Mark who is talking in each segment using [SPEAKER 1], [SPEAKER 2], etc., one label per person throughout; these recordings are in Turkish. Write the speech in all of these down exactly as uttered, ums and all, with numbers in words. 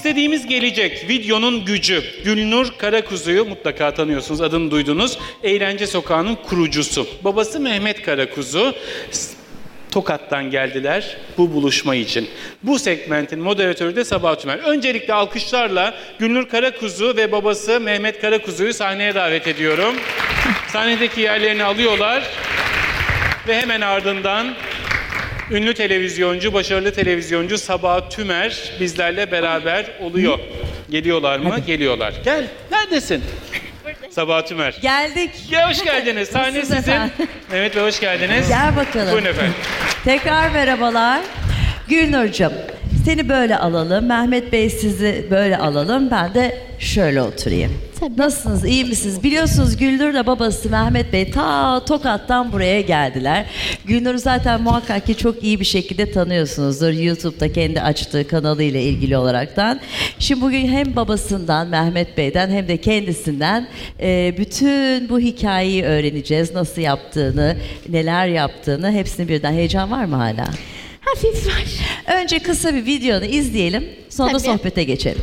[SPEAKER 1] istediğimiz gelecek. Videonun gücü. Gülnur Karakuzu'yu mutlaka tanıyorsunuz, adını duydunuz. Eğlence Sokağı'nın kurucusu. Babası Mehmet Karakuzu. Tokat'tan geldiler bu buluşma için. Bu segmentin moderatörü de Sabahat Tümer. Öncelikle alkışlarla Gülnur Karakuzu ve babası Mehmet Karakuzu'yu sahneye davet ediyorum. Sahnedeki yerlerini alıyorlar ve hemen ardından ünlü televizyoncu, başarılı televizyoncu Sabahat Tümer bizlerle beraber oluyor. Geliyorlar mı? Hadi. Geliyorlar. Gel. Neredesin? Sabahat Tümer.
[SPEAKER 2] Geldik.
[SPEAKER 1] Ya hoş geldiniz. Sahne sizin.
[SPEAKER 2] Efendim?
[SPEAKER 1] Mehmet Bey hoş geldiniz.
[SPEAKER 2] Gel bakalım.
[SPEAKER 1] Buyurun efendim.
[SPEAKER 2] Tekrar merhabalar. Gülnur'cum, seni böyle alalım. Mehmet Bey sizi böyle alalım. Ben de şöyle oturayım.
[SPEAKER 3] Tabii.
[SPEAKER 2] Nasılsınız? İyi misiniz? Biliyorsunuz Gülnur'la babası Mehmet Bey ta Tokat'tan buraya geldiler. Gülnur'u zaten muhakkak ki çok iyi bir şekilde tanıyorsunuzdur. YouTube'da kendi açtığı kanalıyla ilgili olaraktan. Şimdi bugün hem babasından, Mehmet Bey'den hem de kendisinden e, bütün bu hikayeyi öğreneceğiz. Nasıl yaptığını, neler yaptığını, hepsini birden. Heyecan var mı hala?
[SPEAKER 3] Hafif var.
[SPEAKER 2] Önce kısa bir videonu izleyelim. Sonra da
[SPEAKER 3] Tabii.
[SPEAKER 2] sohbete geçelim.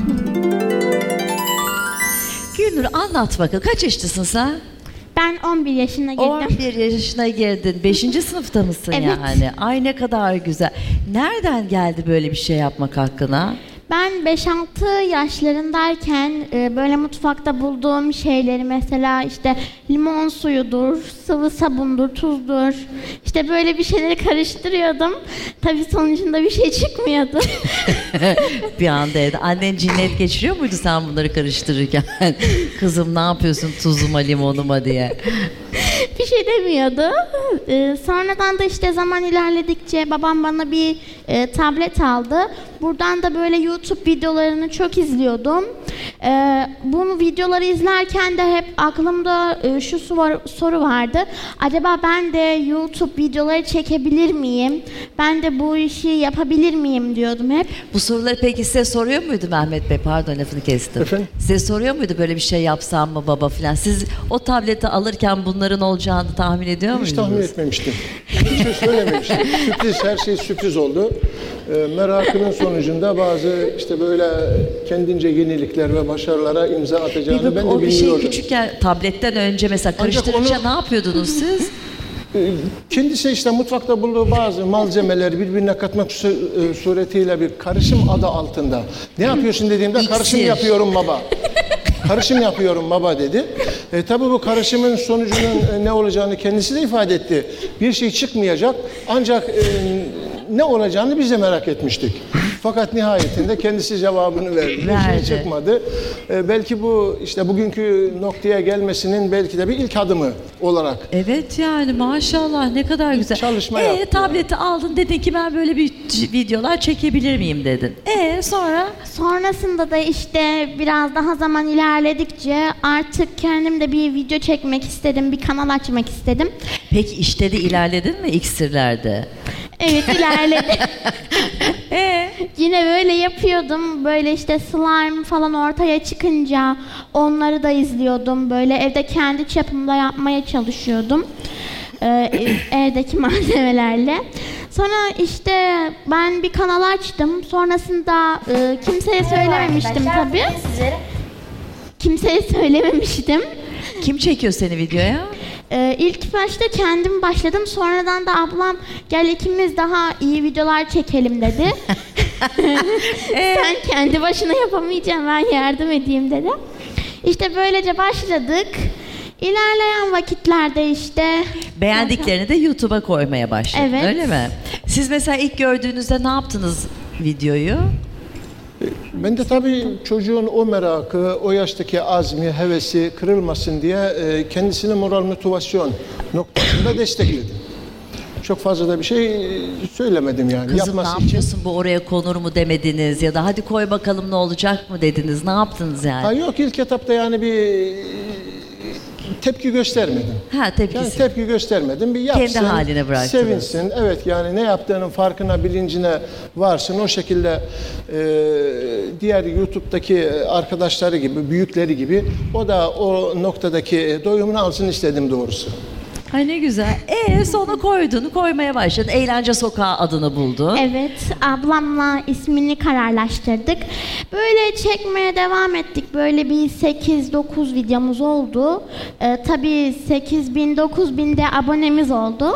[SPEAKER 2] Gülnur anlat bakalım. Kaç yaşındasın sen?
[SPEAKER 3] Ben on bir yaşına girdim.
[SPEAKER 2] on bir yaşına girdin. beşinci sınıfta mısın
[SPEAKER 3] Evet.
[SPEAKER 2] yani? Ay ne kadar güzel. Nereden geldi böyle bir şey yapmak hakkına?
[SPEAKER 3] Ben beş altı yaşlarındayken e, böyle mutfakta bulduğum şeyleri, mesela işte limon suyudur, sıvı sabundur, tuzdur, işte böyle bir şeyleri karıştırıyordum. Tabii sonucunda bir şey çıkmıyordu.
[SPEAKER 2] Bir anda evde. Annen cinnet geçiriyor muydu sen bunları karıştırırken? Kızım ne yapıyorsun tuzuma limonuma diye.
[SPEAKER 3] Bir şey demiyordu. Ee, sonradan da işte zaman ilerledikçe babam bana bir e, tablet aldı. Buradan da böyle YouTube videolarını çok izliyordum. Ee, bunu videoları izlerken de hep aklımda e, şu soru, soru vardı. Acaba ben de YouTube videoları çekebilir miyim? Ben de bu işi yapabilir miyim diyordum hep.
[SPEAKER 2] Bu soruları peki size soruyor muydu Mehmet Bey? Pardon lafını kestim.
[SPEAKER 4] Efendim?
[SPEAKER 2] Size soruyor muydu böyle bir şey yapsam mı baba falan? Siz o tableti alırken bunların olacağını tahmin ediyor muydunuz?
[SPEAKER 4] Hiç tahmin etmemiştim. Hiç şey söylememiştim. Sürpriz, her şey sürpriz oldu. E, merakının sonucunda bazı işte böyle kendince yenilikler ve başarılara imza atacağını
[SPEAKER 2] Bir bak,
[SPEAKER 4] ben de
[SPEAKER 2] o bir şey
[SPEAKER 4] bilmiyordum.
[SPEAKER 2] küçükken tabletten önce mesela
[SPEAKER 4] Ancak
[SPEAKER 2] karıştırınca
[SPEAKER 4] onu-
[SPEAKER 2] ne yapıyordunuz siz?
[SPEAKER 4] E, kendisi işte mutfakta bulduğu bazı malzemeleri birbirine katmak su- e, suretiyle bir karışım adı altında. Ne yapıyorsun dediğimde
[SPEAKER 2] İksir.
[SPEAKER 4] karışım yapıyorum baba. Karışım yapıyorum baba dedi. E, tabii bu karışımın sonucunun e, ne olacağını kendisi de ifade etti. Bir şey çıkmayacak ancak e, ne olacağını biz de merak etmiştik. Fakat nihayetinde kendisi cevabını verdi. Bir
[SPEAKER 2] Verdi.
[SPEAKER 4] şey çıkmadı. E, belki bu işte bugünkü noktaya gelmesinin belki de bir ilk adımı olarak.
[SPEAKER 2] Evet yani maşallah ne kadar güzel.
[SPEAKER 4] çalışma
[SPEAKER 2] Ee,
[SPEAKER 4] yaptı.
[SPEAKER 2] tableti aldın dedin ki ben böyle bir c- videolar çekebilir miyim dedin. Ee sonra?
[SPEAKER 3] Sonrasında da işte biraz daha zaman ilerledikçe artık kendim de bir video çekmek istedim, bir kanal açmak istedim.
[SPEAKER 2] Peki işte de ilerledin mi iksirlerde?
[SPEAKER 3] Evet, ilerledim.
[SPEAKER 2] Ee?
[SPEAKER 3] Yine böyle yapıyordum. Böyle işte slime falan ortaya çıkınca onları da izliyordum. Böyle evde kendi çapımda yapmaya çalışıyordum. Ee, ev- evdeki malzemelerle. Sonra işte ben bir kanal açtım. Sonrasında e, kimseye söylememiştim tabii. Kimseye söylememiştim.
[SPEAKER 2] Kim çekiyor seni videoya?
[SPEAKER 3] Ee, ilk başta kendim başladım. Sonradan da ablam gel ikimiz daha iyi videolar çekelim dedi. Sen kendi başına yapamayacaksın, ben yardım edeyim dedi. İşte böylece başladık. İlerleyen vakitlerde işte...
[SPEAKER 2] Beğendiklerini de YouTube'a koymaya başladın
[SPEAKER 3] Evet.
[SPEAKER 2] öyle mi? Siz mesela ilk gördüğünüzde ne yaptınız videoyu?
[SPEAKER 4] Ben de tabii çocuğun o merakı, o yaştaki azmi, hevesi kırılmasın diye e, kendisine moral motivasyon noktasında destekledim. Çok fazla da bir şey söylemedim yani.
[SPEAKER 2] Kızım
[SPEAKER 4] Yapması
[SPEAKER 2] ne
[SPEAKER 4] için.
[SPEAKER 2] yapıyorsun bu oraya konur mu demediniz ya da hadi koy bakalım ne olacak mı dediniz, ne yaptınız yani?
[SPEAKER 4] Ha yok, ilk etapta yani bir tepki göstermedim.
[SPEAKER 2] Ha tepkisi.
[SPEAKER 4] Yani tepki göstermedim. Bir yapsın,
[SPEAKER 2] Kendi haline bıraktınız.
[SPEAKER 4] sevinsin. Evet yani ne yaptığının farkına, bilincine varsın. O şekilde e, diğer YouTube'daki arkadaşları gibi, büyükleri gibi o da o noktadaki doyumunu alsın istedim doğrusu.
[SPEAKER 2] Ay ne güzel. E sonra koydun, koymaya başladın. Eğlence Sokağı adını buldun.
[SPEAKER 3] Evet, ablamla ismini kararlaştırdık. Böyle çekmeye devam ettik. Böyle bir sekiz dokuz videomuz oldu. Ee, tabii sekiz bin dokuz bin de abonemiz oldu.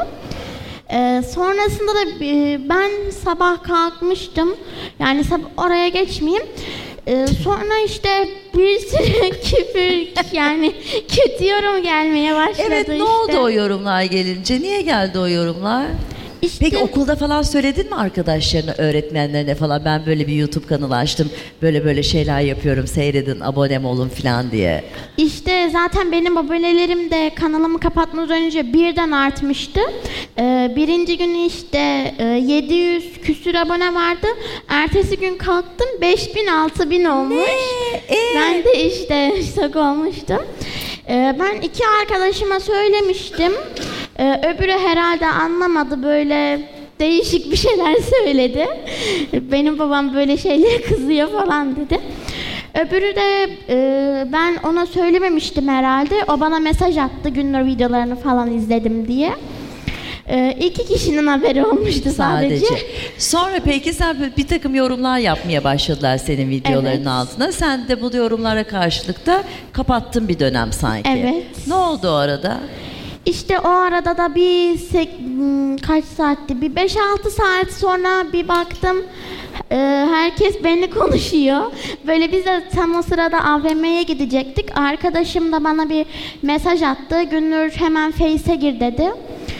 [SPEAKER 3] Ee, sonrasında da e, ben sabah kalkmıştım. Yani sab- oraya geçmeyeyim. Ee, sonra işte bir sürü küfür, yani kötü yorum gelmeye başladı.
[SPEAKER 2] Evet, ne
[SPEAKER 3] işte.
[SPEAKER 2] oldu o yorumlar gelince? Niye geldi o yorumlar?
[SPEAKER 3] İşte,
[SPEAKER 2] Peki okulda falan söyledin mi arkadaşlarına, öğretmenlerine falan? Ben böyle bir YouTube kanalı açtım, böyle böyle şeyler yapıyorum, seyredin, abonem olun falan diye.
[SPEAKER 3] İşte zaten benim abonelerim de kanalımı kapatmadan önce birden artmıştı. Ee, birinci gün işte e, yedi yüz küsür abone vardı. Ertesi gün kalktım beş bin altı bin olmuş.
[SPEAKER 2] Ne? Ee?
[SPEAKER 3] Ben de işte şok olmuştum. Ee, ben iki arkadaşıma söylemiştim. Ee, öbürü herhalde anlamadı, böyle değişik bir şeyler söyledi. Benim babam böyle şeylere kızıyor falan dedi. Öbürü de e, ben ona söylememiştim herhalde. O bana mesaj attı, Günnur videolarını falan izledim diye. E, iki kişinin haberi olmuştu sadece.
[SPEAKER 2] Sadece. Sonra peki sen böyle bir takım yorumlar yapmaya başladılar senin videoların
[SPEAKER 3] Evet.
[SPEAKER 2] altına. Sen de bu yorumlara karşılık da kapattın bir dönem sanki.
[SPEAKER 3] Evet.
[SPEAKER 2] Ne oldu o arada?
[SPEAKER 3] İşte o arada da bir sek- hmm, kaç saatti? Bir beş altı saat sonra bir baktım e, herkes beni konuşuyor. Böyle biz de tam o sırada A V M'ye gidecektik. Arkadaşım da bana bir mesaj attı. Günnur hemen Face'e gir dedi.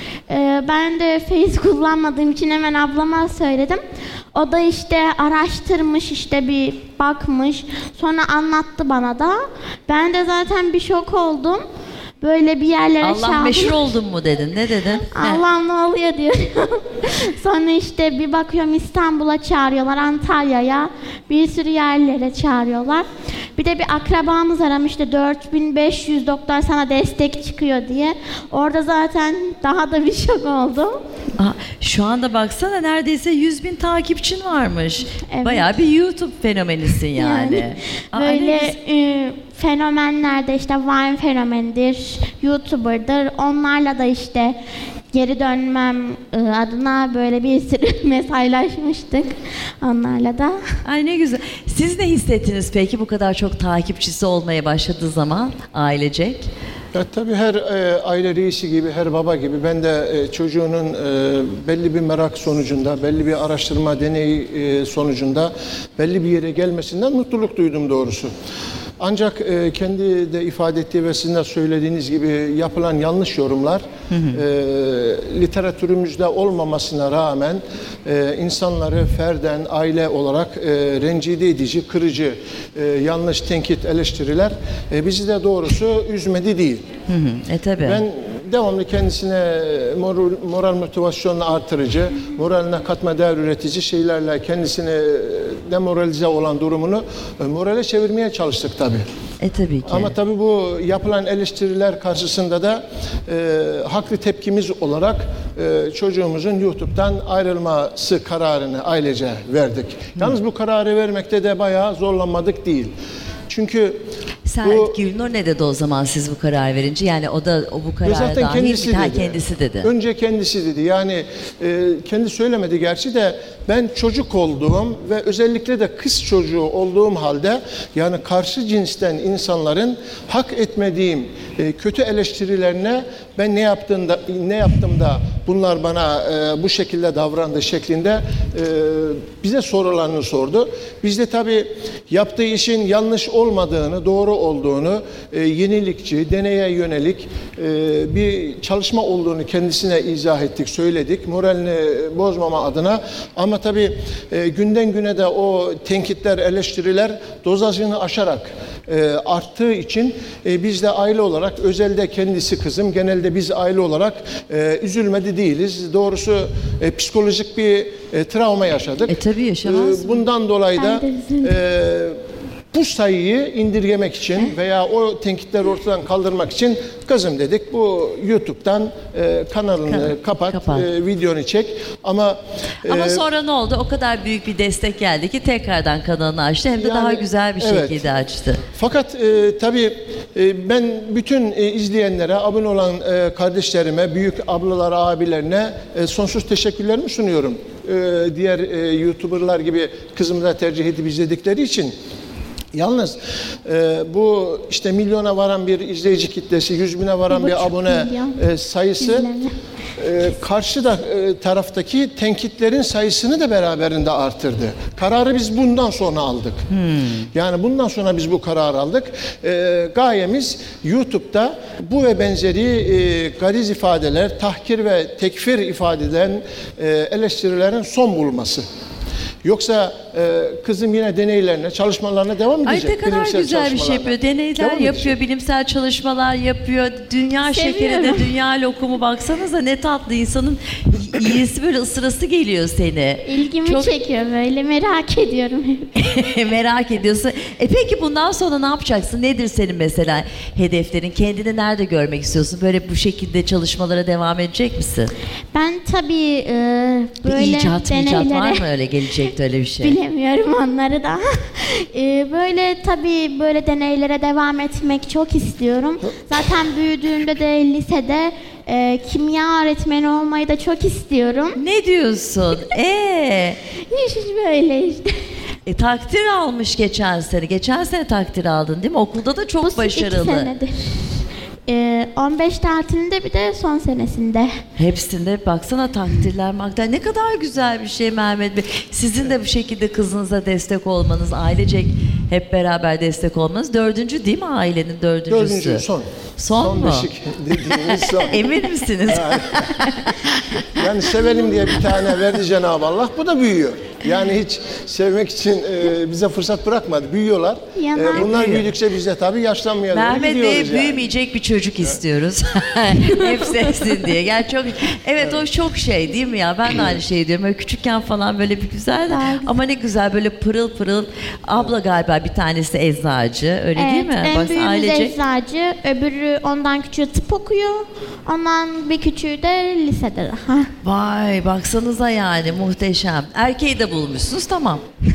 [SPEAKER 3] E, ben de Face kullanmadığım için hemen ablama söyledim. O da işte araştırmış, işte bir bakmış. Sonra anlattı bana da. Ben de zaten bir şok oldum. Böyle bir yerlere
[SPEAKER 2] Allah
[SPEAKER 3] çağırdım.
[SPEAKER 2] meşhur oldun mu dedin? Ne dedin?
[SPEAKER 3] Allah'ım ne oluyor diyorum. Sonra işte bir bakıyorum İstanbul'a çağırıyorlar, Antalya'ya, bir sürü yerlere çağırıyorlar. Bir de bir akrabamız aramıştı, dört bin beş yüz doktor sana destek çıkıyor diye. Orada zaten daha da bir şok oldum.
[SPEAKER 2] Aa, şu anda baksana neredeyse yüz bin takipçin varmış.
[SPEAKER 3] Evet.
[SPEAKER 2] Bayağı bir YouTube fenomenisin yani.
[SPEAKER 3] Yani
[SPEAKER 2] Aa, ne
[SPEAKER 3] böyle
[SPEAKER 2] güzel.
[SPEAKER 3] e, fenomenlerde işte Vine fenomenidir, YouTuber'dır. Onlarla da işte geri dönmem e, adına böyle bir sürü mesajlaşmıştık onlarla da.
[SPEAKER 2] Ay ne güzel. Siz ne hissettiniz peki bu kadar çok takipçisi olmaya başladığı zaman ailecek?
[SPEAKER 4] Ya tabii her e, aile reisi gibi, her baba gibi ben de e, çocuğunun e, belli bir merak sonucunda, belli bir araştırma deneyi e, sonucunda belli bir yere gelmesinden mutluluk duydum doğrusu. Ancak e, kendi de ifade ettiği ve sizin de söylediğiniz gibi yapılan yanlış yorumlar hı hı. E, literatürümüzde olmamasına rağmen e, insanları ferden, aile olarak e, rencide edici, kırıcı, e, yanlış tenkit, eleştiriler e, bizi de doğrusu üzmedi değil.
[SPEAKER 2] Hı hı. E tabii.
[SPEAKER 4] Ben devamlı kendisine moral, moral motivasyonunu artırıcı, moraline katma değer üretici şeylerle kendisini demoralize olan durumunu morale çevirmeye çalıştık tabii.
[SPEAKER 2] E tabii ki.
[SPEAKER 4] Ama tabii bu yapılan eleştiriler karşısında da e, haklı tepkimiz olarak e, çocuğumuzun YouTube'dan ayrılması kararını ailece verdik. Yalnız bu kararı vermekte de bayağı zorlanmadık değil. Çünkü
[SPEAKER 2] Sen
[SPEAKER 4] bu,
[SPEAKER 2] Gülnur ne dedi o zaman siz bu karar verince? Yani o da o bu karara
[SPEAKER 4] zaten
[SPEAKER 2] dahil
[SPEAKER 4] kendisi
[SPEAKER 2] mi? Ha,
[SPEAKER 4] dedi.
[SPEAKER 2] kendisi dedi.
[SPEAKER 4] Önce kendisi dedi. Yani e, kendi söylemedi gerçi de ben çocuk olduğum ve özellikle de kız çocuğu olduğum halde yani karşı cinsten insanların hak etmediğim e, kötü eleştirilerine ben ne yaptığımda ne yaptım da bunlar bana e, bu şekilde davrandı şeklinde e, bize sorularını sordu. Biz de tabii yaptığı işin yanlış olmadığını, doğru olduğunu, e, yenilikçi, deneye yönelik e, bir çalışma olduğunu kendisine izah ettik, söyledik. Moralini bozmama adına. Ama tabii e, günden güne de o tenkitler, eleştiriler dozajını aşarak e, arttığı için e, biz de aile olarak, özelde kendisi kızım, genelde biz aile olarak e, üzülmedi değiliz. Doğrusu e, psikolojik bir e, travma yaşadık.
[SPEAKER 2] E tabii yaşamaz
[SPEAKER 4] E,
[SPEAKER 2] mı?
[SPEAKER 4] bundan dolayı da
[SPEAKER 3] Ben de üzüldüm.
[SPEAKER 4] e, bu sayıyı indirgemek için veya o tenkitleri ortadan kaldırmak için kızım dedik bu YouTube'dan e, kanalını
[SPEAKER 2] Kanal,
[SPEAKER 4] kapat,
[SPEAKER 2] kapat.
[SPEAKER 4] E, videonu çek ama
[SPEAKER 2] Ama
[SPEAKER 4] e,
[SPEAKER 2] sonra ne oldu? O kadar büyük bir destek geldi ki tekrardan kanalını açtı. Hem de
[SPEAKER 4] Yani,
[SPEAKER 2] daha güzel bir
[SPEAKER 4] evet.
[SPEAKER 2] şekilde açtı.
[SPEAKER 4] fakat e, tabii e, ben bütün e, izleyenlere, abone olan e, kardeşlerime, büyük ablalara, abilerine e, sonsuz teşekkürlerimi sunuyorum. E, diğer e, YouTuber'lar gibi kızımı da tercih edip izledikleri için. Yalnız e, bu işte milyona varan bir izleyici kitlesi, yüz bine varan bir abone e, sayısı e, karşı da e, taraftaki tenkitlerin sayısını da beraberinde artırdı. Kararı biz bundan sonra aldık. Hmm. Yani bundan sonra biz bu kararı aldık. E, gayemiz YouTube'da bu ve benzeri e, gariz ifadeler, tahkir ve tekfir ifade eden e, eleştirilerin son bulması. Yoksa e, kızım yine deneylerine, çalışmalarına devam edecek.
[SPEAKER 2] Ay ne kadar güzel bir şey yapıyor. Deneyler
[SPEAKER 4] devam
[SPEAKER 2] yapıyor,
[SPEAKER 4] edecek.
[SPEAKER 2] Bilimsel çalışmalar yapıyor. Dünya şekeri de, dünya lokumu, baksanıza ne tatlı, insanın iyisi böyle ısırası geliyor seni.
[SPEAKER 3] İlgimi
[SPEAKER 2] Çok...
[SPEAKER 3] çekiyor böyle, merak ediyorum.
[SPEAKER 2] Merak ediyorsun. E peki bundan sonra ne yapacaksın? Nedir senin mesela hedeflerin? Kendini nerede görmek istiyorsun? Böyle bu şekilde çalışmalara devam edecek misin?
[SPEAKER 3] Ben tabii e, böyle
[SPEAKER 2] bir icat,
[SPEAKER 3] deneylere...
[SPEAKER 2] icat var mı öyle gelecekte öyle bir şey?
[SPEAKER 3] Bilemiyorum onları da. e, böyle tabii böyle deneylere devam etmek çok istiyorum. Zaten büyüdüğümde de lisede e, kimya öğretmeni olmayı da çok istiyorum.
[SPEAKER 2] Ne diyorsun? Ee,
[SPEAKER 3] Hiç böyle işte.
[SPEAKER 2] E, takdir almış geçen sene. Geçen sene takdir aldın değil mi? Okulda da çok
[SPEAKER 3] Bu
[SPEAKER 2] başarılı.
[SPEAKER 3] iki senedir. Ee, on beş tatilinde bir de son senesinde.
[SPEAKER 2] Hepsinde baksana takdirler, makdirler. Ne kadar güzel bir şey Mehmet Bey. Sizin de bu şekilde kızınıza destek olmanız, ailecek hep beraber destek olmanız. Dördüncü değil mi ailenin dördüncüsü?
[SPEAKER 4] Dördüncü, son.
[SPEAKER 2] Son,
[SPEAKER 4] son
[SPEAKER 2] mu?
[SPEAKER 4] beşik dediğimiz son.
[SPEAKER 2] Emin misiniz?
[SPEAKER 4] Yani, yani sevelim diye bir tane verdi Cenab-ı Allah. Bu da büyüyor. Yani hiç sevmek için e, bize fırsat bırakmadı. Büyüyorlar. E, bunlar büyüdükçe biz de tabii yaşlanmaya doğru
[SPEAKER 2] Mehmet
[SPEAKER 4] gidiyoruz
[SPEAKER 2] Bey
[SPEAKER 4] yani.
[SPEAKER 2] büyümeyecek bir çocuk istiyoruz. Hep sevsin diye. Gel çok, evet o çok şey değil mi ya? Ben de aynı şeyi diyorum. Böyle küçükken falan böyle bir güzel de, ama ne güzel böyle pırıl pırıl. Abla galiba bir tanesi eczacı. Öyle
[SPEAKER 3] Evet,
[SPEAKER 2] değil mi?
[SPEAKER 3] en
[SPEAKER 2] Bak,
[SPEAKER 3] büyüğümüz
[SPEAKER 2] ailecek.
[SPEAKER 3] eczacı, öbürü ondan küçüğü tıp okuyor. Ondan bir küçüğü de lisede daha.
[SPEAKER 2] Vay baksanıza yani muhteşem. Erkeği de bulmuşsunuz, tamam.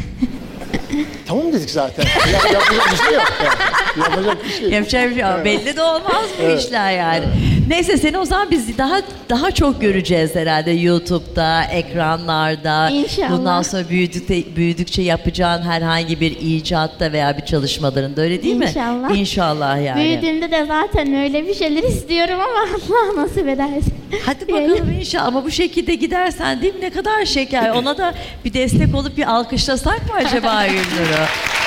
[SPEAKER 4] Tamam dedik zaten. Ya, yapacak bir şey yok. Yani. Yapacak bir şey yok.
[SPEAKER 2] Yapacak bir şey yok. Belli de olmaz bu
[SPEAKER 4] Evet.
[SPEAKER 2] işler yani. Neyse seni o zaman biz daha daha çok göreceğiz herhalde YouTube'da, ekranlarda.
[SPEAKER 3] İnşallah.
[SPEAKER 2] Bundan sonra büyüdükçe, büyüdükçe yapacağın herhangi bir icatta veya bir çalışmalarında, öyle değil mi?
[SPEAKER 3] İnşallah.
[SPEAKER 2] İnşallah yani.
[SPEAKER 3] Büyüdüğümde de zaten öyle bir şeyler istiyorum ama Allah nasip ederse.
[SPEAKER 2] Hadi bakalım inşallah, ama bu şekilde gidersen değil mi, ne kadar şeker. Ona da bir destek olup bir alkışlasak mı acaba Gülnur'u?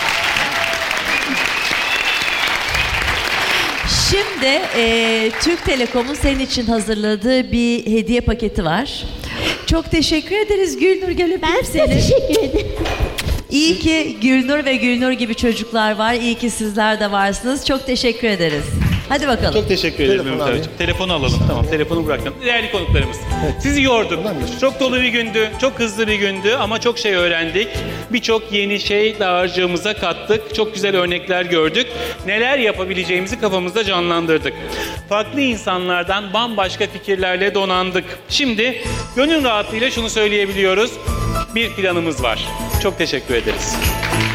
[SPEAKER 2] Şimdi e, Türk Telekom'un senin için hazırladığı bir hediye paketi var. Çok teşekkür ederiz Gülnur, gel öpeyim
[SPEAKER 3] Ben size
[SPEAKER 2] seni.
[SPEAKER 3] teşekkür ederim.
[SPEAKER 2] İyi ki Gülnur ve Gülnur gibi çocuklar var. İyi ki sizler de varsınız. Çok teşekkür ederiz. Hadi bakalım.
[SPEAKER 1] Çok teşekkür ederim
[SPEAKER 4] Telefon
[SPEAKER 1] Mehmet
[SPEAKER 4] alayım.
[SPEAKER 1] abicim. Telefonu alalım. Tamam, telefonu bıraktım. Değerli konuklarımız, sizi yorduk. Çok dolu bir gündü, çok hızlı bir gündü ama çok şey öğrendik. Birçok yeni şey dağarcığımıza kattık. Çok güzel örnekler gördük. Neler yapabileceğimizi kafamızda canlandırdık. Farklı insanlardan bambaşka fikirlerle donandık. Şimdi gönül rahatlığıyla şunu söyleyebiliyoruz. Bir planımız var. Çok teşekkür ederiz.